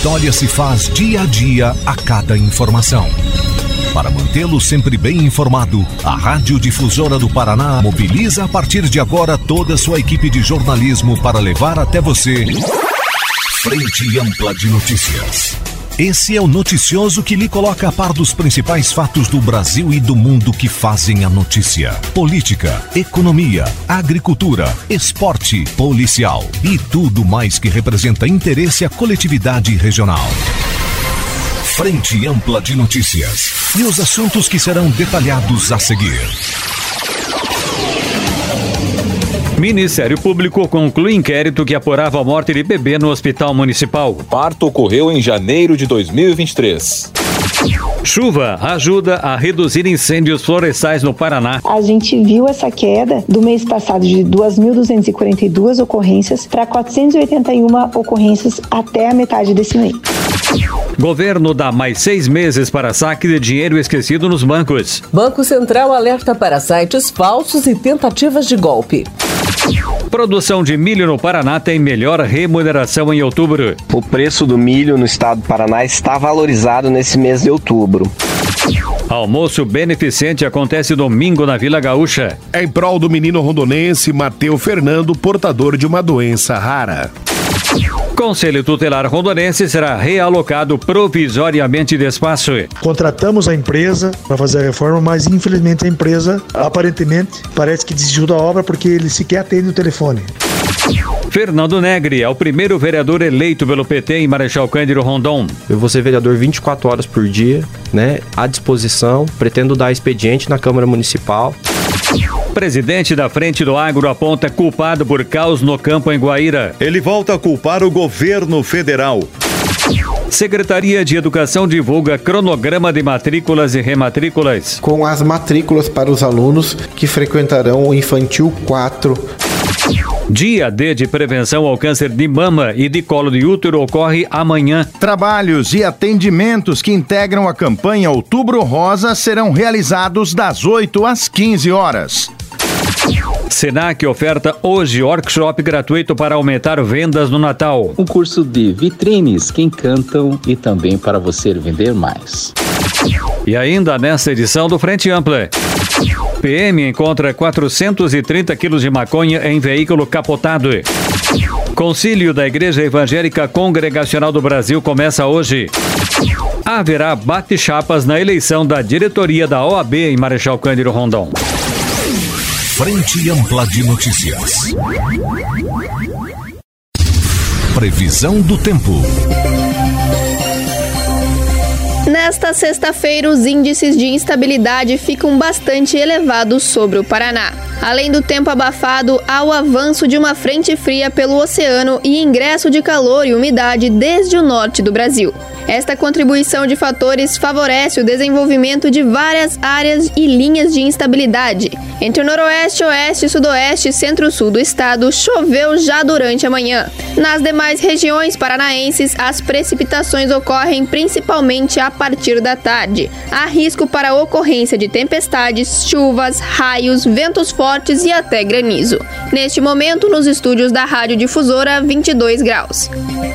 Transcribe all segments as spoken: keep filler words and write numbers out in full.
história se faz dia a dia a cada informação. Para mantê-lo sempre bem informado, a Rádio Difusora do Paraná mobiliza a partir de agora toda a sua equipe de jornalismo para levar até você Frente Ampla de Notícias. Esse é o noticioso que lhe coloca a par dos principais fatos do Brasil e do mundo que fazem a notícia. Política, economia, agricultura, esporte, policial e tudo mais que representa interesse à coletividade regional. Frente Ampla de Notícias. E os assuntos que serão detalhados a seguir. Ministério Público conclui inquérito que apurava a morte de bebê no Hospital Municipal. O parto ocorreu em janeiro de dois mil e vinte e três. Chuva ajuda a reduzir incêndios florestais no Paraná. A gente viu essa queda do mês passado de duas mil duzentas e quarenta e duas ocorrências para quatrocentas e oitenta e uma ocorrências até a metade desse mês. Governo dá mais seis meses para saque de dinheiro esquecido nos bancos. Banco Central alerta para sites falsos e tentativas de golpe. Produção de milho no Paraná tem melhor remuneração em outubro. O preço do milho no estado do Paraná está valorizado nesse mês de outubro. Almoço beneficente acontece domingo na Vila Gaúcha. É em prol do menino rondonense Mateu Fernando, portador de uma doença rara. Conselho Tutelar Rondonense será realocado provisoriamente de espaço. Contratamos a empresa para fazer a reforma, mas infelizmente a empresa, aparentemente, parece que desistiu da obra porque ele sequer atende o telefone. Fernando Negri é o primeiro vereador eleito pelo P T em Marechal Cândido Rondon. Eu vou ser vereador vinte e quatro horas por dia, né, à disposição. Pretendo dar expediente na Câmara Municipal. Presidente da Frente do Agro aponta culpado por caos no campo em Guaíra. Ele volta a culpar o governo federal. Secretaria de Educação divulga cronograma de matrículas e rematrículas. Com as matrículas para os alunos que frequentarão o Infantil quatro. Dia D de prevenção ao câncer de mama e de colo de útero ocorre amanhã. Trabalhos e atendimentos que integram a campanha Outubro Rosa serão realizados das oito às quinze horas. Senac oferta hoje workshop gratuito para aumentar vendas no Natal. Um curso de vitrines que encantam e também para você vender mais. E ainda nesta edição do Frente Ampla, P M encontra quatrocentos e trinta quilos de maconha em veículo capotado. Concílio da Igreja Evangélica Congregacional do Brasil começa hoje. Haverá bate-chapas na eleição da diretoria da O A B em Marechal Cândido Rondon. Frente Ampla de Notícias. Previsão do tempo. Nesta sexta-feira, os índices de instabilidade ficam bastante elevados sobre o Paraná. Além do tempo abafado, há o avanço de uma frente fria pelo oceano e ingresso de calor e umidade desde o norte do Brasil. Esta contribuição de fatores favorece o desenvolvimento de várias áreas e linhas de instabilidade. Entre o noroeste, oeste, sudoeste e centro-sul do estado, choveu já durante a manhã. Nas demais regiões paranaenses, as precipitações ocorrem principalmente a partir da tarde. Há risco para a ocorrência de tempestades, chuvas, raios, ventos fortes e até granizo. Neste momento, nos estúdios da Rádio Difusora, vinte e dois graus.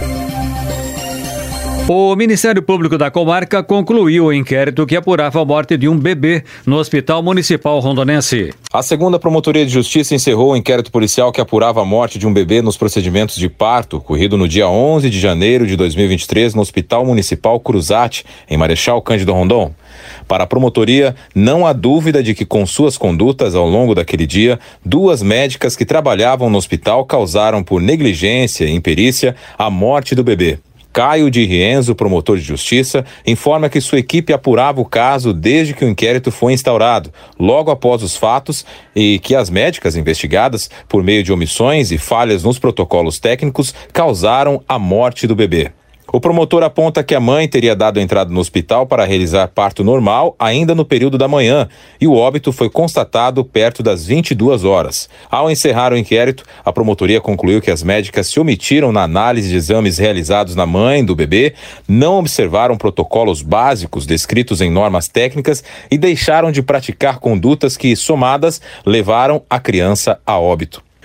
O Ministério Público da Comarca concluiu o inquérito que apurava a morte de um bebê no Hospital Municipal Rondonense. A segunda Promotoria de Justiça encerrou o inquérito policial que apurava a morte de um bebê nos procedimentos de parto, ocorrido no dia onze de janeiro de dois mil e vinte e três no Hospital Municipal Cruzate, em Marechal Cândido Rondon. Para a promotoria, não há dúvida de que, com suas condutas ao longo daquele dia, duas médicas que trabalhavam no hospital causaram, por negligência e imperícia, a morte do bebê. Caio de Rienzo, promotor de justiça, informa que sua equipe apurava o caso desde que o inquérito foi instaurado, logo após os fatos, e que as médicas investigadas, por meio de omissões e falhas nos protocolos técnicos, causaram a morte do bebê. O promotor aponta que a mãe teria dado entrada no hospital para realizar parto normal ainda no período da manhã e o óbito foi constatado perto das vinte e duas horas. Ao encerrar o inquérito, a promotoria concluiu que as médicas se omitiram na análise de exames realizados na mãe do bebê, não observaram protocolos básicos descritos em normas técnicas e deixaram de praticar condutas que, somadas, levaram a criança a óbito.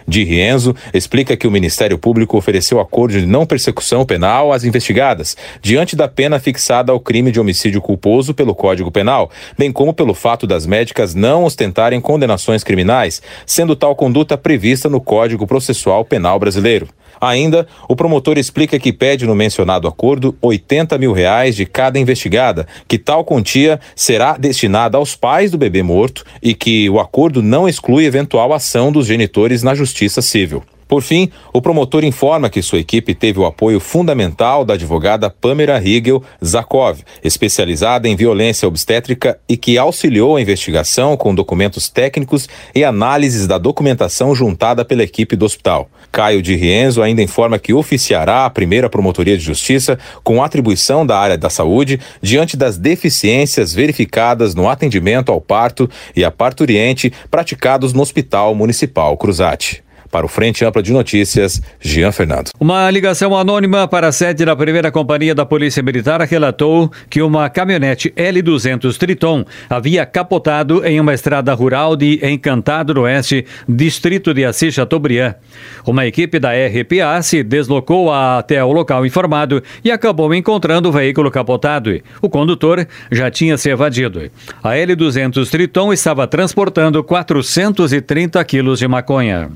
Di Rienzo explica que o Ministério Público ofereceu acordo de não persecução penal às investigadas, diante da pena fixada ao crime de homicídio culposo pelo Código Penal, bem como pelo fato das médicas não ostentarem condenações criminais, sendo tal conduta prevista no Código Processual Penal brasileiro. Ainda, o promotor explica que pede no mencionado acordo oitenta mil reais de cada investigada, que tal quantia será destinada aos pais do bebê morto e que o acordo não exclui eventual ação dos genitores na Justiça Civil. Por fim, o promotor informa que sua equipe teve o apoio fundamental da advogada Pamela Rigel Zakov, especializada em violência obstétrica e que auxiliou a investigação com documentos técnicos e análises da documentação juntada pela equipe do hospital. Caio Di Rienzo ainda informa que oficiará a primeira promotoria de justiça com atribuição da área da saúde diante das deficiências verificadas no atendimento ao parto e à parturiente praticados no Hospital Municipal Cruzat. Para o Frente Ampla de Notícias, Jean Fernando. Uma ligação anônima para a sede da primeira companhia da Polícia Militar relatou que uma caminhonete L duzentos Triton havia capotado em uma estrada rural de Encantado do Oeste, distrito de Assis Chateaubriand. Uma equipe da R P A se deslocou até o local informado e acabou encontrando o veículo capotado. O condutor já tinha se evadido. A L duzentos Triton estava transportando quatrocentos e trinta quilos de maconha.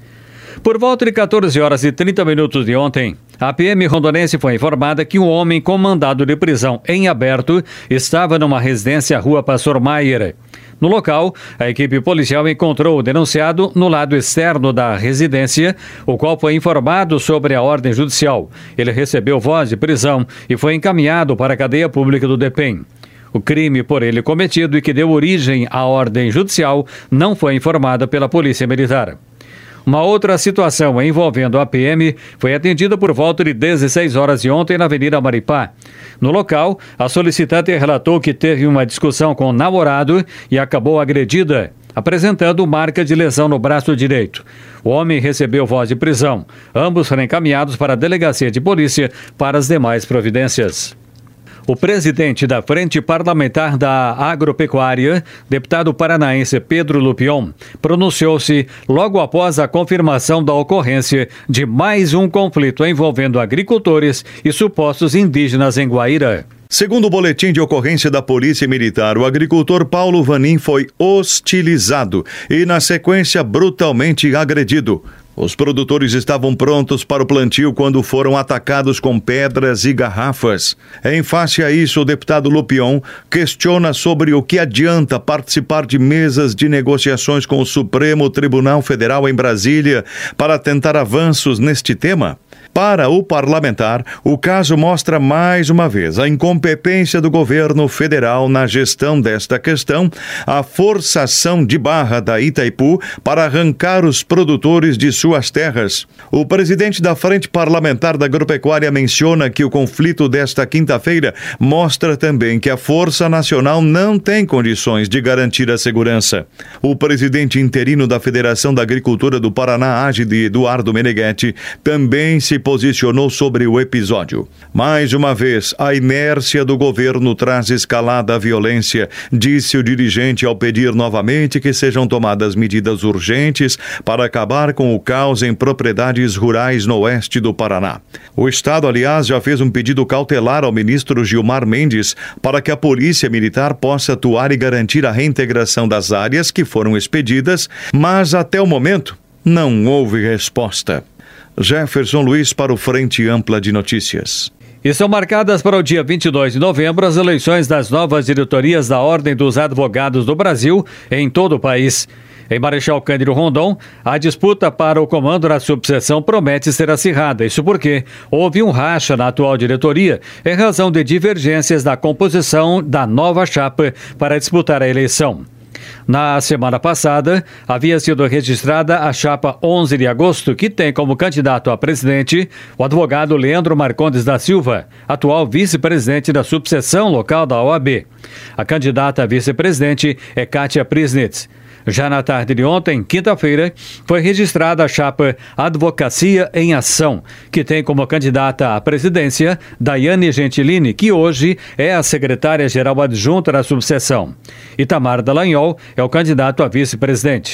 Por volta de quatorze horas e trinta minutos de ontem, a P M rondonense foi informada que um homem com mandado de prisão em aberto estava numa residência Rua Pastor Maier. No local, a equipe policial encontrou o denunciado no lado externo da residência, o qual foi informado sobre a ordem judicial. Ele recebeu voz de prisão e foi encaminhado para a cadeia pública do DEPEN. O crime por ele cometido e que deu origem à ordem judicial não foi informada pela Polícia Militar. Uma outra situação envolvendo a P M foi atendida por volta de dezesseis horas de ontem na Avenida Maripá. No local, a solicitante relatou que teve uma discussão com o namorado e acabou agredida, apresentando marca de lesão no braço direito. O homem recebeu voz de prisão. Ambos foram encaminhados para a delegacia de polícia para as demais providências. O presidente da Frente Parlamentar da Agropecuária, deputado paranaense Pedro Lupion, pronunciou-se logo após a confirmação da ocorrência de mais um conflito envolvendo agricultores e supostos indígenas em Guaíra. Segundo o boletim de ocorrência da Polícia Militar, o agricultor Paulo Vanin foi hostilizado e, na sequência, brutalmente agredido. Os produtores estavam prontos para o plantio quando foram atacados com pedras e garrafas. Em face a isso, o deputado Lupion questiona sobre o que adianta participar de mesas de negociações com o Supremo Tribunal Federal em Brasília para tentar avanços neste tema. Para o parlamentar, o caso mostra mais uma vez a incompetência do governo federal na gestão desta questão, a forçação de barra da Itaipu para arrancar os produtores de suas terras. O presidente da Frente Parlamentar da Agropecuária menciona que o conflito desta quinta-feira mostra também que a Força Nacional não tem condições de garantir a segurança. O presidente interino da Federação da Agricultura do Paraná, Agide Eduardo Meneghetti, também se posicionou sobre o episódio. Mais uma vez, a inércia do governo traz escalada à violência, disse o dirigente ao pedir novamente que sejam tomadas medidas urgentes para acabar com o caos em propriedades rurais no oeste do Paraná. O Estado, aliás, já fez um pedido cautelar ao ministro Gilmar Mendes para que a Polícia Militar possa atuar e garantir a reintegração das áreas que foram expedidas, mas até o momento não houve resposta. Jefferson Luiz para o Frente Ampla de Notícias. E são marcadas para o dia vinte e dois de novembro as eleições das novas diretorias da Ordem dos Advogados do Brasil em todo o país. Em Marechal Cândido Rondon, a disputa para o comando da subseção promete ser acirrada. Isso porque houve um racha na atual diretoria em razão de divergências da composição da nova chapa para disputar a eleição. Na semana passada, havia sido registrada a chapa onze de agosto, que tem como candidato a presidente o advogado Leandro Marcondes da Silva, atual vice-presidente da subseção local da O A B. A candidata a vice-presidente é Kátia Prisnitz. Já na tarde de ontem, quinta-feira, foi registrada a chapa Advocacia em Ação, que tem como candidata à presidência Daiane Gentilini, que hoje é a secretária-geral adjunta da subseção. Itamar Dallagnol é o candidato a vice-presidente.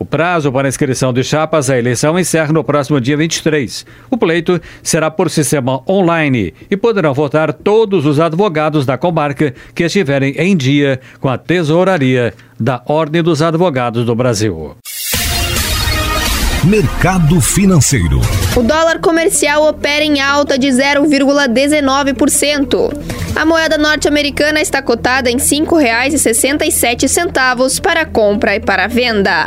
O prazo para inscrição de chapas à eleição encerra no próximo dia vinte e três. O pleito será por sistema online e poderão votar todos os advogados da comarca que estiverem em dia com a tesouraria da Ordem dos Advogados do Brasil. Mercado financeiro. O dólar comercial opera em alta de zero vírgula dezenove por cento. A moeda norte-americana está cotada em cinco reais e sessenta e sete centavos para compra e para venda.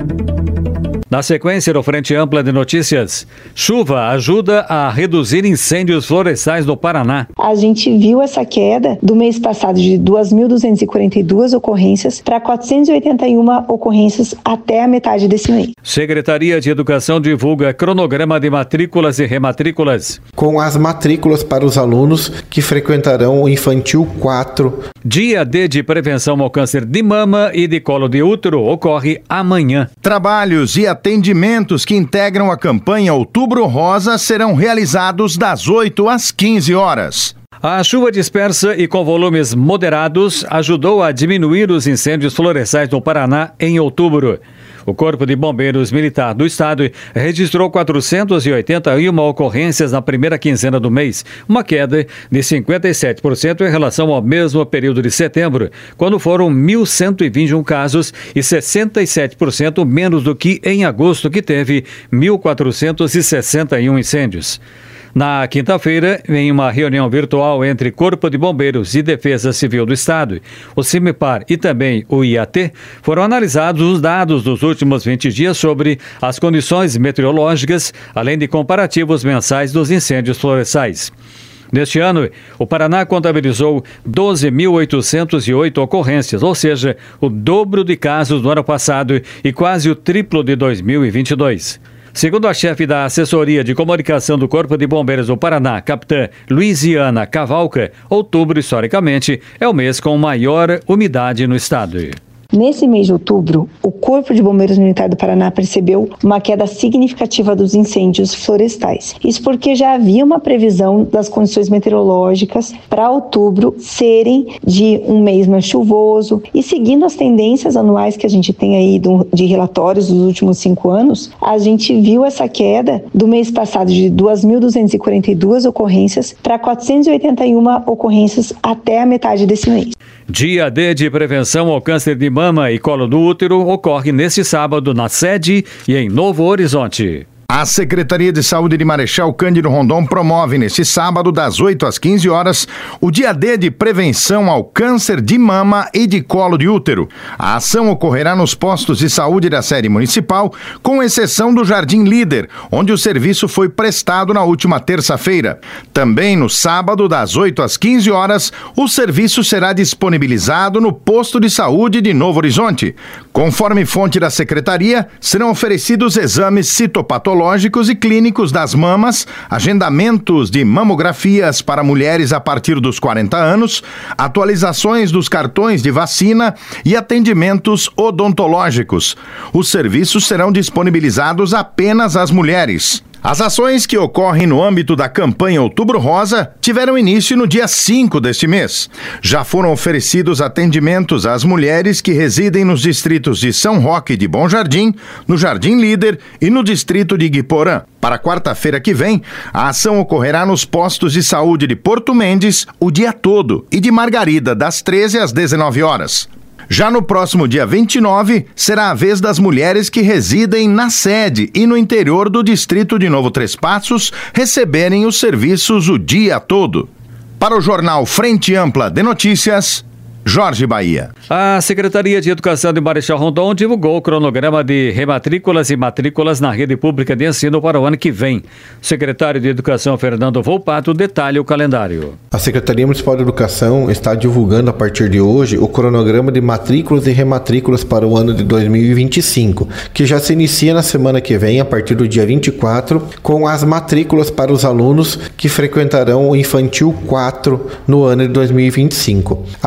Na sequência do Frente Ampla de Notícias, chuva ajuda a reduzir incêndios florestais no Paraná. A gente viu essa queda do mês passado de duas mil duzentas e quarenta e duas ocorrências para quatrocentas e oitenta e uma ocorrências até a metade desse mês. Secretaria de Educação divulga cronograma de matrículas e rematrículas. Com as matrículas para os alunos que frequentarão o Infantil quatro. Dia D de prevenção ao câncer de mama e de colo de útero ocorre amanhã. Trabalhos e atendimentos que integram a campanha Outubro Rosa serão realizados das oito às quinze horas. A chuva dispersa e com volumes moderados ajudou a diminuir os incêndios florestais no Paraná em outubro. O Corpo de Bombeiros Militar do Estado registrou quatrocentas e oitenta e uma ocorrências na primeira quinzena do mês, uma queda de cinquenta e sete por cento em relação ao mesmo período de setembro, quando foram mil cento e vinte e um casos e sessenta e sete por cento menos do que em agosto, que teve mil quatrocentos e sessenta e um incêndios. Na quinta-feira, em uma reunião virtual entre Corpo de Bombeiros e Defesa Civil do Estado, o CIMEPAR e também o I A T, foram analisados os dados dos últimos vinte dias sobre as condições meteorológicas, além de comparativos mensais dos incêndios florestais. Neste ano, o Paraná contabilizou doze mil oitocentas e oito ocorrências, ou seja, o dobro de casos do ano passado e quase o triplo de dois mil e vinte e dois. Segundo a chefe da Assessoria de Comunicação do Corpo de Bombeiros do Paraná, capitã Luiziana Cavalca, outubro, historicamente, é o mês com maior umidade no estado. Nesse mês de outubro, o Corpo de Bombeiros Militar do Paraná percebeu uma queda significativa dos incêndios florestais. Isso porque já havia uma previsão das condições meteorológicas para outubro serem de um mês mais chuvoso, e seguindo as tendências anuais que a gente tem aí de relatórios dos últimos cinco anos, a gente viu essa queda do mês passado de duas mil duzentas e quarenta e duas ocorrências para quatrocentas e oitenta e uma ocorrências até a metade desse mês. Dia D de prevenção ao câncer de mama e colo do útero ocorre neste sábado na sede e em Novo Horizonte. A Secretaria de Saúde de Marechal Cândido Rondon promove neste sábado, das oito às quinze horas, o Dia D de prevenção ao câncer de mama e de colo de útero. A ação ocorrerá nos postos de saúde da sede municipal, com exceção do Jardim Líder, onde o serviço foi prestado na última terça-feira. Também no sábado, das oito às quinze horas, o serviço será disponibilizado no posto de saúde de Novo Horizonte. Conforme fonte da Secretaria, serão oferecidos exames citopatológicos e clínicos das mamas, agendamentos de mamografias para mulheres a partir dos quarenta anos, atualizações dos cartões de vacina e atendimentos odontológicos. Os serviços serão disponibilizados apenas às mulheres. As ações que ocorrem no âmbito da campanha Outubro Rosa tiveram início no dia cinco deste mês. Já foram oferecidos atendimentos às mulheres que residem nos distritos de São Roque de Bom Jardim, no Jardim Líder e no distrito de Guiporã. Para quarta-feira que vem, a ação ocorrerá nos postos de saúde de Porto Mendes o dia todo e de Margarida, das treze às dezenove horas. Já no próximo dia vinte e nove, será a vez das mulheres que residem na sede e no interior do distrito de Novo Três Passos receberem os serviços o dia todo. Para o jornal Frente Ampla de Notícias, Jorge Bahia. A Secretaria de Educação de Marechal Rondon divulgou o cronograma de rematrículas e matrículas na rede pública de ensino para o ano que vem. O secretário de Educação, Fernando Volpato, detalha o calendário. A Secretaria Municipal de Educação está divulgando a partir de hoje o cronograma de matrículas e rematrículas para o ano de dois mil e vinte e cinco, que já se inicia na semana que vem, a partir do dia vinte e quatro, com as matrículas para os alunos que frequentarão o Infantil quatro no ano de dois mil e vinte e cinco. A partir do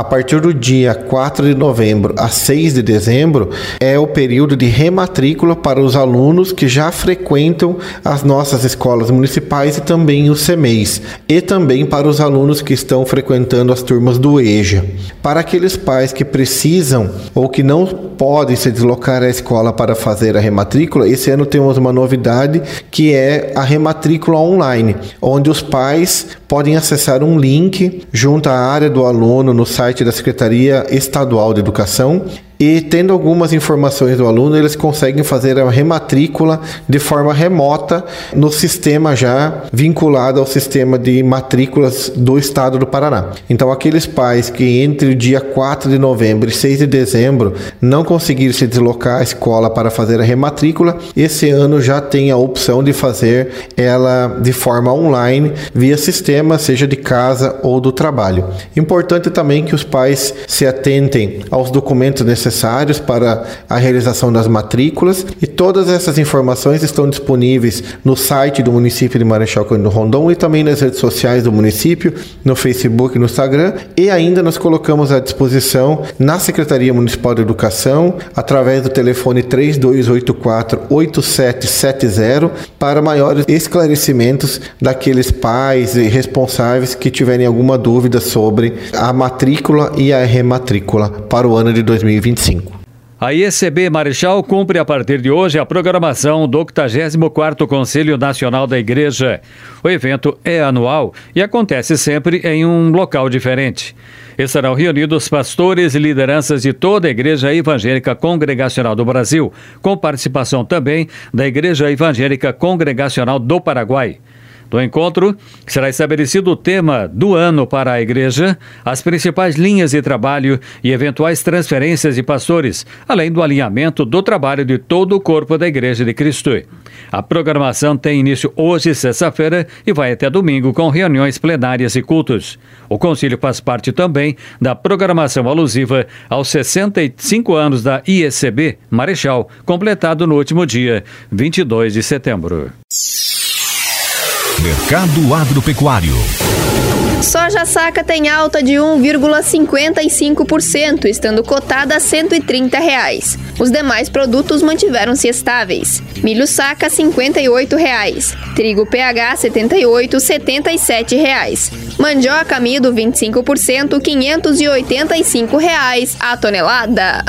do dia quatro de novembro a seis de dezembro é o período de rematrícula para os alunos que já frequentam as nossas escolas municipais e também o C M E I S, e também para os alunos que estão frequentando as turmas do E J A. Para aqueles pais que precisam ou que não podem se deslocar à escola para fazer a rematrícula, esse ano temos uma novidade que é a rematrícula online, onde os pais podem acessar um link junto à área do aluno no site da Secretaria Estadual de Educação e, tendo algumas informações do aluno, eles conseguem fazer a rematrícula de forma remota no sistema já vinculado ao sistema de matrículas do Estado do Paraná. Então, aqueles pais que entre o dia quatro de novembro e seis de dezembro não conseguirem se deslocar à escola para fazer a rematrícula, esse ano já tem a opção de fazer ela de forma online, via sistema, seja de casa ou do trabalho. Importante também que os pais se atentem aos documentos necessários necessários para a realização das matrículas, e todas essas informações estão disponíveis no site do município de Marechal Cândido Rondon e também nas redes sociais do município, no Facebook e no Instagram, e ainda nós colocamos à disposição na Secretaria Municipal de Educação através do telefone três dois oito quatro, oito sete sete zero para maiores esclarecimentos daqueles pais e responsáveis que tiverem alguma dúvida sobre a matrícula e a rematrícula para o ano de dois mil e vinte e cinco. A I E C B Marechal cumpre a partir de hoje a programação do octagésimo quarto Conselho Nacional da Igreja. O evento é anual e acontece sempre em um local diferente. Estarão reunidos pastores e lideranças de toda a Igreja Evangélica Congregacional do Brasil, com participação também da Igreja Evangélica Congregacional do Paraguai. No encontro, será estabelecido o tema do ano para a Igreja, as principais linhas de trabalho e eventuais transferências de pastores, além do alinhamento do trabalho de todo o corpo da Igreja de Cristo. A programação tem início hoje, sexta-feira, e vai até domingo com reuniões plenárias e cultos. O Concílio faz parte também da programação alusiva aos sessenta e cinco anos da I E C B Marechal, completado no último dia vinte e dois de setembro. Mercado Agropecuário. Soja saca tem alta de um vírgula cinquenta e cinco por cento, estando cotada a cento e trinta reais. Os demais produtos mantiveram-se estáveis. Milho saca cinquenta e oito reais. Trigo P H setenta e oito, setenta e sete reais. Mandioca amido vinte e cinco por cento, quinhentos e oitenta e cinco reais a tonelada.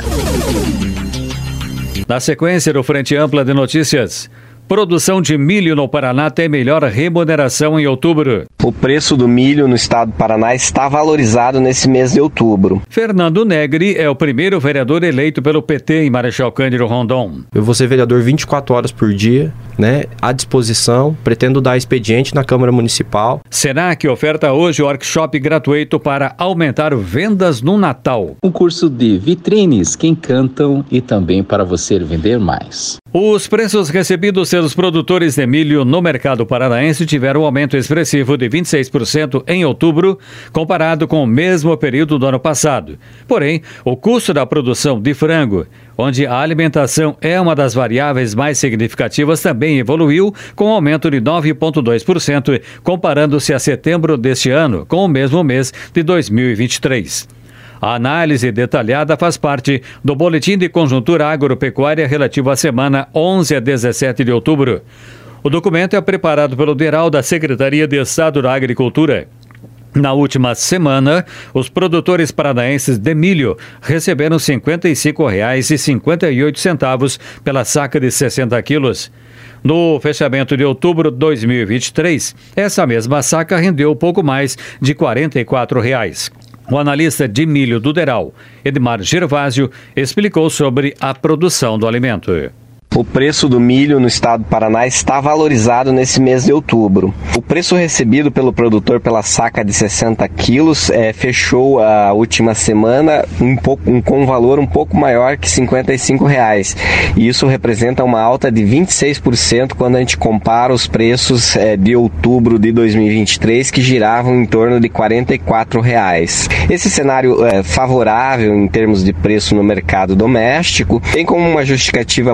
Na sequência do Frente Ampla de Notícias, produção de milho no Paraná tem melhor remuneração em outubro. O preço do milho no estado do Paraná está valorizado nesse mês de outubro. Fernando Negri é o primeiro vereador eleito pelo P T em Marechal Cândido Rondon. Eu vou ser vereador vinte e quatro horas por dia, né, à disposição. Pretendo dar expediente na Câmara Municipal. Senac oferta hoje o workshop gratuito para aumentar vendas no Natal. Um curso de vitrines que encantam e também para você vender mais. Os preços recebidos pelos produtores de milho no mercado paranaense tiveram um aumento expressivo de vinte e seis por cento em outubro, comparado com o mesmo período do ano passado. Porém, o custo da produção de frango, onde a alimentação é uma das variáveis mais significativas, também evoluiu, com um aumento de nove vírgula dois por cento, comparando-se a setembro deste ano, com o mesmo mês de dois mil e vinte e três. A análise detalhada faz parte do Boletim de Conjuntura Agropecuária relativo à semana onze a dezessete de outubro. O documento é preparado pelo DERAL da Secretaria de Estado da Agricultura. Na última semana, os produtores paranaenses de milho receberam cinquenta e cinco reais e cinquenta e oito centavos pela saca de sessenta quilos. No fechamento de outubro de dois mil e vinte e três, essa mesma saca rendeu pouco mais de quarenta e quatro reais. O analista de milho do DERAL, Edmar Gervásio, explicou sobre a produção do alimento. O preço do milho no estado do Paraná está valorizado nesse mês de outubro. O preço recebido pelo produtor pela saca de sessenta quilos é, fechou a última semana um pouco, um, com um valor um pouco maior que cinquenta e cinco reais. E isso representa uma alta de vinte e seis por cento quando a gente compara os preços é, de outubro de dois mil e vinte e três, que giravam em torno de quarenta e quatro reais. Esse cenário é, favorável em termos de preço no mercado doméstico tem como uma justificativa provável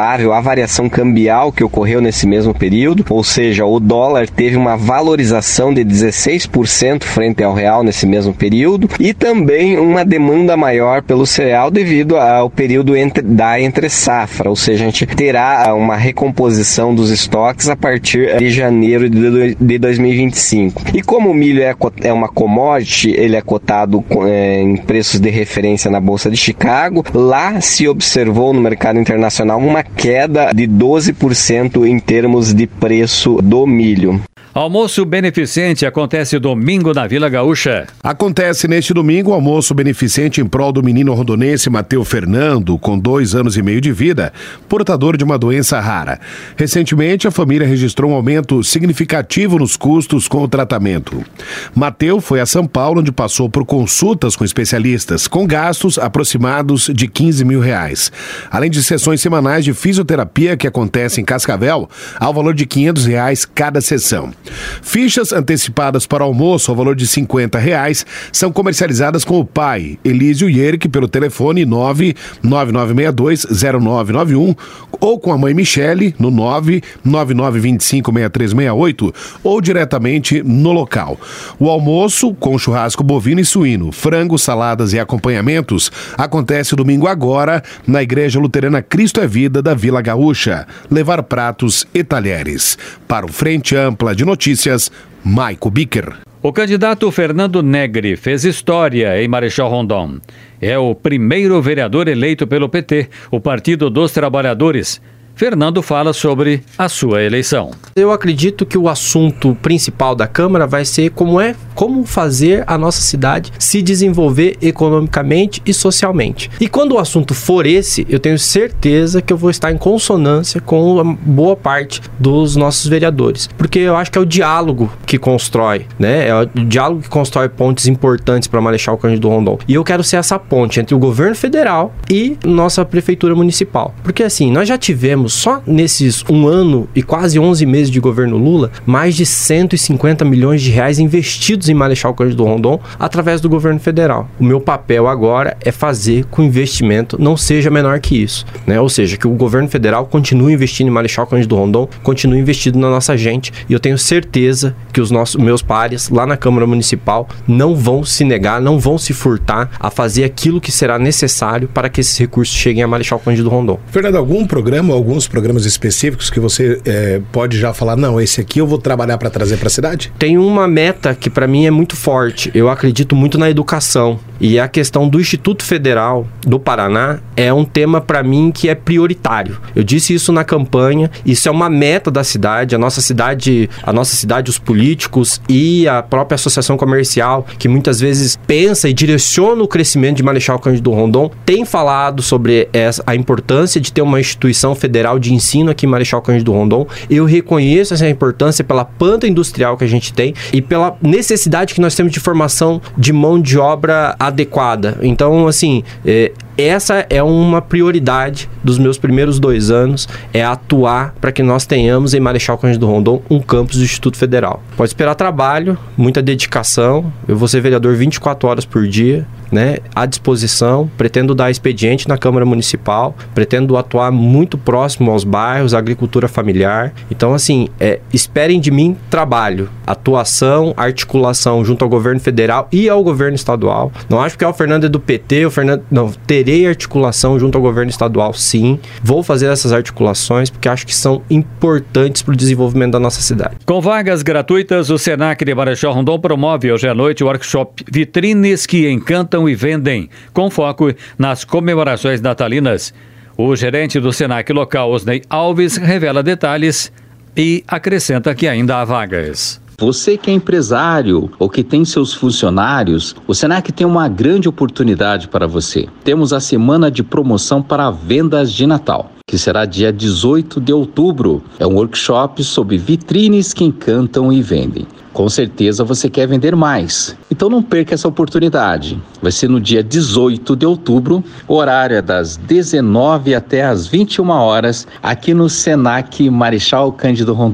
favorável à variação cambial que ocorreu nesse mesmo período, ou seja, o dólar teve uma valorização de dezesseis por cento frente ao real nesse mesmo período, e também uma demanda maior pelo cereal devido ao período entre, da entre-safra, ou seja, a gente terá uma recomposição dos estoques a partir de janeiro de dois mil e vinte e cinco. E como o milho é, é uma commodity, ele é cotado é, em preços de referência na Bolsa de Chicago, lá se observou no mercado internacional uma queda de doze por cento em termos de preço do milho. Almoço beneficente acontece domingo na Vila Gaúcha. Acontece neste domingo o almoço beneficente em prol do menino rondonense Mateu Fernando, com dois anos e meio de vida, portador de uma doença rara. Recentemente, a família registrou um aumento significativo nos custos com o tratamento. Mateu foi a São Paulo, onde passou por consultas com especialistas, com gastos aproximados de quinze mil reais. Além de sessões semanais de fisioterapia que acontecem em Cascavel, ao valor de quinhentos reais cada sessão. Fichas antecipadas para o almoço ao valor de cinquenta reais são comercializadas com o pai, Elísio Yerke, pelo telefone nove nove nove seis dois zero nove nove um ou com a mãe Michele no nove nove nove dois cinco seis três seis oito ou diretamente no local. O almoço, com churrasco bovino e suíno, frango, saladas e acompanhamentos, acontece domingo agora na Igreja Luterana Cristo é Vida da Vila Gaúcha. Levar pratos e talheres. Para o Frente Ampla de Notícias, Maico Bicker. O candidato Fernando Negri fez história em Marechal Rondon. É o primeiro vereador eleito pelo P T, o Partido dos Trabalhadores. Fernando fala sobre a sua eleição. Eu acredito que o assunto principal da Câmara vai ser como é como fazer a nossa cidade se desenvolver economicamente e socialmente. E quando o assunto for esse, eu tenho certeza que eu vou estar em consonância com a boa parte dos nossos vereadores. Porque eu acho que é o diálogo que constrói, né? É o diálogo que constrói pontes importantes para Marechal Cândido Rondon. E eu quero ser essa ponte entre o governo federal e nossa prefeitura municipal. Porque assim, nós já tivemos só nesses um ano e quase onze meses de governo Lula, mais de cento e cinquenta milhões de reais investidos em Marechal Cândido Rondon através do governo federal. O meu papel agora é fazer com que o investimento não seja menor que isso, né? Ou seja, que o governo federal continue investindo em Marechal Cândido Rondon, continue investindo na nossa gente, e eu tenho certeza que os nossos, meus pares lá na Câmara Municipal não vão se negar, não vão se furtar a fazer aquilo que será necessário para que esses recursos cheguem a Marechal Cândido Rondon. Fernando, algum programa, alguns programas específicos que você é, pode já falar, não, esse aqui eu vou trabalhar para trazer para a cidade? Tem uma meta que para mim é muito forte. Eu acredito muito na educação, e a questão do Instituto Federal do Paraná é um tema para mim que é prioritário. Eu disse isso na campanha, isso é uma meta da cidade, a nossa cidade, a nossa cidade, os políticos e a própria associação comercial, que muitas vezes pensa e direciona o crescimento de Marechal Cândido Rondon, tem falado sobre essa, a importância de ter uma instituição federal de ensino aqui em Marechal Cândido Rondon. Eu reconheço essa importância pela planta industrial que a gente tem e pela necessidade que nós temos de formação de mão de obra adequada. Então, assim, é, essa é uma prioridade dos meus primeiros dois anos, é atuar para que nós tenhamos em Marechal Cândido Rondon um campus do Instituto Federal. Pode esperar trabalho, muita dedicação, eu vou ser vereador vinte e quatro horas por dia, né, à disposição, pretendo dar expediente na Câmara Municipal, pretendo atuar muito próximo aos bairros, à agricultura familiar. Então, assim, é, esperem de mim trabalho, atuação, articulação junto ao governo federal e ao governo estadual. Não acho que é o Fernando é do P T, o Fernando... Não, terei articulação junto ao governo estadual, sim. Vou fazer essas articulações porque acho que são importantes para o desenvolvimento da nossa cidade. Com vagas gratuitas, o Senac de Marechal Rondon promove hoje à noite o workshop Vitrines que Encantam e Vendem, com foco nas comemorações natalinas. O gerente do Senac local, Osney Alves, revela detalhes e acrescenta que ainda há vagas. Você que é empresário ou que tem seus funcionários, o Senac tem uma grande oportunidade para você. Temos a semana de promoção para vendas de Natal, que será dia dezoito de outubro. É um workshop sobre vitrines que encantam e vendem. Com certeza você quer vender mais, então não perca essa oportunidade. Vai ser no dia dezoito de outubro, horário é das dezenove até as vinte e uma horas, aqui no Senac Marechal Cândido Rondon.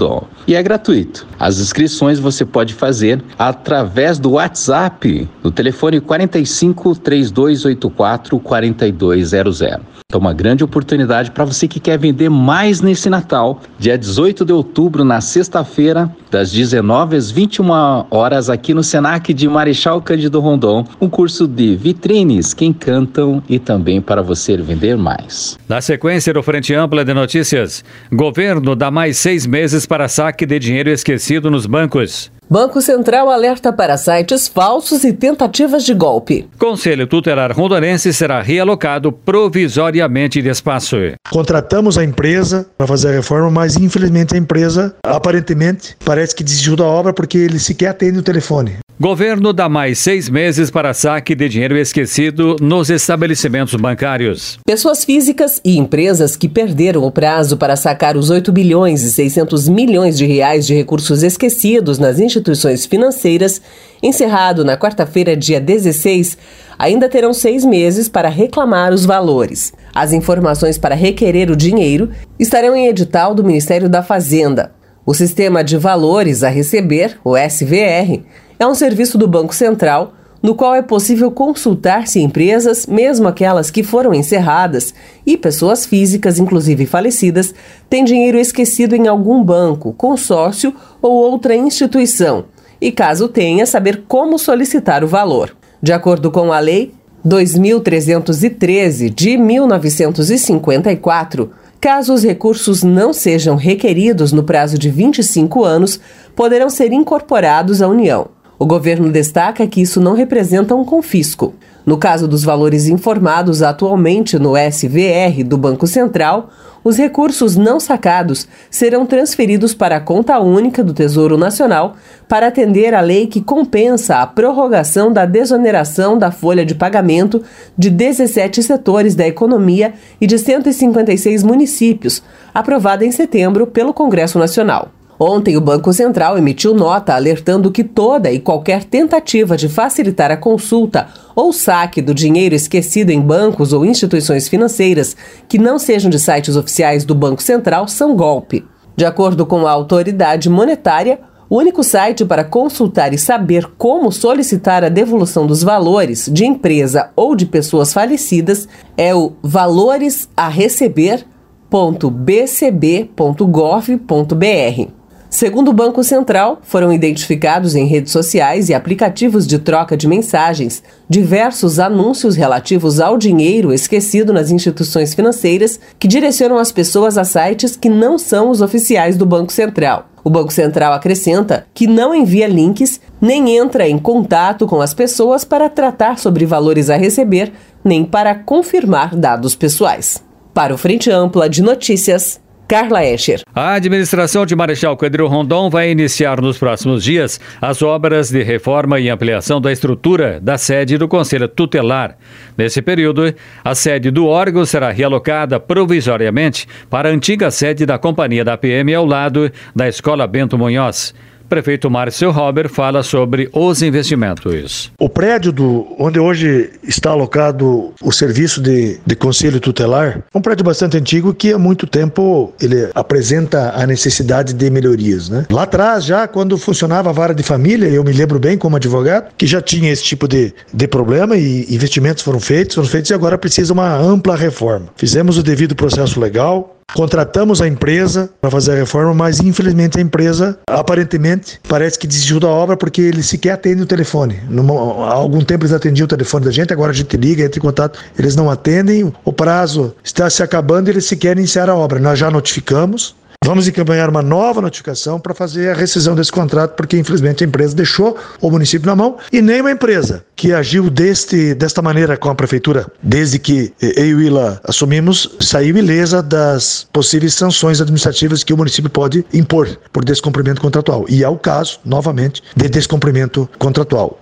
e é gratuito. As inscrições você pode fazer através do WhatsApp, no telefone quarenta e cinco, trinta e dois oitenta e quatro, quarenta e dois zero zero. Então, uma grande oportunidade para você que quer vender mais nesse Natal, dia dezoito de outubro, na sexta-feira, das dezenove às vinte e uma horas, aqui no Senac de Marechal Cândido Rondon, um curso de vitrines que encantam e também para você vender mais. Na sequência do Frente Ampla de Notícias, governo dá mais seis meses para saque de dinheiro esquecido nos bancos. Banco Central alerta para sites falsos e tentativas de golpe. Conselho Tutelar Rondonense será realocado provisoriamente de espaço. Contratamos a empresa para fazer a reforma, mas infelizmente a empresa, aparentemente, parece que desistiu da obra porque ele sequer atende o telefone. Governo dá mais seis meses para saque de dinheiro esquecido nos estabelecimentos bancários. Pessoas físicas e empresas que perderam o prazo para sacar os oito bilhões e seiscentos milhões de reais de recursos esquecidos nas instituições financeiras, encerrado na quarta-feira, dia dezesseis, ainda terão seis meses para reclamar os valores. As informações para requerer o dinheiro estarão em edital do Ministério da Fazenda. O Sistema de Valores a Receber, o S V R, é um serviço do Banco Central, no qual é possível consultar se empresas, mesmo aquelas que foram encerradas, e pessoas físicas, inclusive falecidas, têm dinheiro esquecido em algum banco, consórcio ou outra instituição, e caso tenha, saber como solicitar o valor. De acordo com a Lei dois mil trezentos e treze de mil novecentos e cinquenta e quatro, caso os recursos não sejam requeridos no prazo de vinte e cinco anos, poderão ser incorporados à União. O governo destaca que isso não representa um confisco. No caso dos valores informados atualmente no S V R do Banco Central, os recursos não sacados serão transferidos para a conta única do Tesouro Nacional para atender à lei que compensa a prorrogação da desoneração da folha de pagamento de dezessete setores da economia e de cento e cinquenta e seis municípios, aprovada em setembro pelo Congresso Nacional. Ontem, o Banco Central emitiu nota alertando que toda e qualquer tentativa de facilitar a consulta ou saque do dinheiro esquecido em bancos ou instituições financeiras que não sejam de sites oficiais do Banco Central são golpe. De acordo com a autoridade monetária, o único site para consultar e saber como solicitar a devolução dos valores de empresa ou de pessoas falecidas é o valores a receber ponto b c b ponto gov ponto b r. Segundo o Banco Central, foram identificados em redes sociais e aplicativos de troca de mensagens diversos anúncios relativos ao dinheiro esquecido nas instituições financeiras que direcionam as pessoas a sites que não são os oficiais do Banco Central. O Banco Central acrescenta que não envia links, nem entra em contato com as pessoas para tratar sobre valores a receber, nem para confirmar dados pessoais. Para o Frente Ampla de Notícias, Carla Escher. A administração de Marechal Cândido Rondon vai iniciar nos próximos dias as obras de reforma e ampliação da estrutura da sede do Conselho Tutelar. Nesse período, a sede do órgão será realocada provisoriamente para a antiga sede da Companhia da P M ao lado da Escola Bento Munhoz. Prefeito Márcio Robert fala sobre os investimentos. O prédio do, onde hoje está alocado o serviço de, de Conselho Tutelar é um prédio bastante antigo que há muito tempo ele apresenta a necessidade de melhorias, né? Lá atrás, já quando funcionava a vara de família, eu me lembro bem como advogado, que já tinha esse tipo de, de problema e investimentos foram feitos, foram feitos e agora precisa uma ampla reforma. Fizemos o devido processo legal, contratamos a empresa para fazer a reforma, mas infelizmente a empresa, aparentemente, parece que desistiu da obra porque ele sequer atende o telefone. Numa, há algum tempo eles atendiam o telefone da gente, agora a gente liga, entra em contato, eles não atendem, o prazo está se acabando e eles sequer iniciar a obra. Nós já notificamos. Vamos encaminhar uma nova notificação para fazer a rescisão desse contrato, porque infelizmente a empresa deixou o município na mão e nem uma empresa que agiu deste, desta maneira com a prefeitura, desde que eu e o Ila assumimos, saiu ilesa das possíveis sanções administrativas que o município pode impor por descumprimento contratual. E é o caso, novamente, de descumprimento contratual.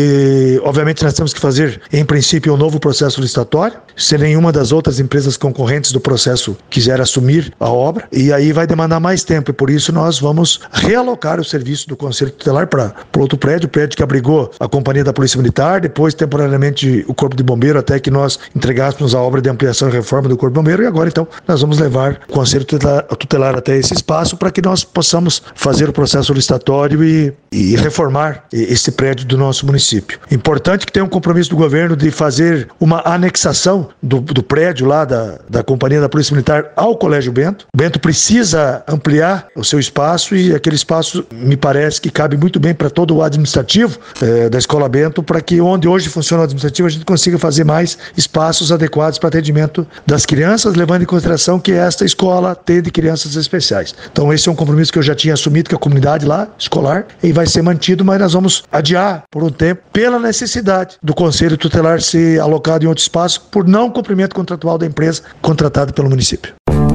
E, obviamente, nós temos que fazer, em princípio, um novo processo licitatório, se nenhuma das outras empresas concorrentes do processo quiser assumir a obra, e aí vai demandar mais tempo e por isso nós vamos realocar o serviço do Conselho Tutelar para outro prédio, o prédio que abrigou a Companhia da Polícia Militar, depois temporariamente o Corpo de Bombeiro, até que nós entregássemos a obra de ampliação e reforma do Corpo de Bombeiro, e agora então nós vamos levar o Conselho Tutelar, tutelar até esse espaço para que nós possamos fazer o processo licitatório e, e reformar esse prédio do nosso município. Importante que tenha um compromisso do governo de fazer uma anexação do, do prédio lá da, da Companhia da Polícia Militar ao Colégio Bento. O Bento precisa ampliar o seu espaço e aquele espaço me parece que cabe muito bem para todo o administrativo eh, da Escola Bento, para que onde hoje funciona o administrativo a gente consiga fazer mais espaços adequados para atendimento das crianças, levando em consideração que esta escola atende crianças especiais. Então esse é um compromisso que eu já tinha assumido com a comunidade lá, escolar, e vai ser mantido, mas nós vamos adiar por um tempo pela necessidade do Conselho Tutelar ser alocado em outro espaço por não cumprimento contratual da empresa contratada pelo município.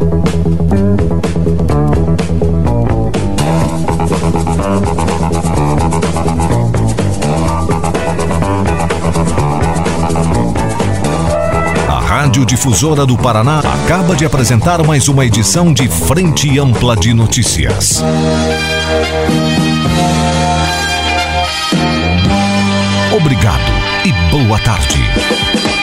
A Rádio Difusora do Paraná acaba de apresentar mais uma edição de Frente Ampla de Notícias. Obrigado e boa tarde.